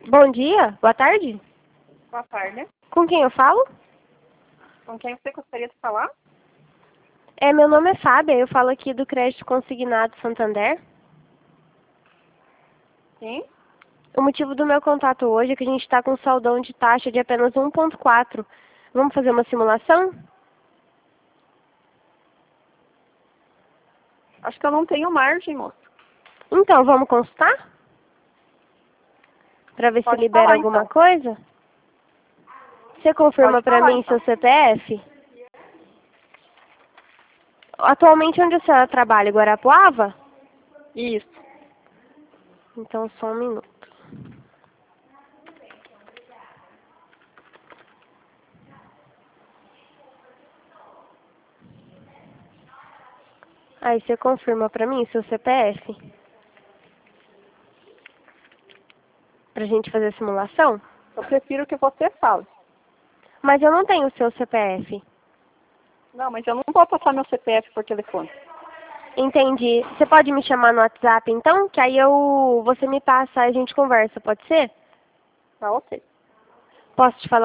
Bom dia, boa tarde. Boa tarde. Com quem eu falo? Com quem você gostaria de falar? Meu nome é Fábia, eu falo aqui do Crédito Consignado Santander. Sim. O motivo do meu contato hoje é que a gente está com saldão de taxa de apenas 1,4. Vamos fazer uma simulação? Acho que eu não tenho margem, moço. Então, vamos consultar? Para ver se Pode libera falar, alguma então. coisa? Você confirma Pode para falar, mim então. seu CPF? Atualmente onde a senhora trabalha? Guarapuava? Isso. Então, só um minuto. Aí você confirma para mim seu CPF? Pra gente fazer a simulação? Eu prefiro que você fale. Mas eu não tenho o seu CPF. Não, mas eu não vou passar meu CPF por telefone. Entendi. Você pode me chamar no WhatsApp então? Que aí você me passa e a gente conversa, pode ser? Tá ok. Posso te falar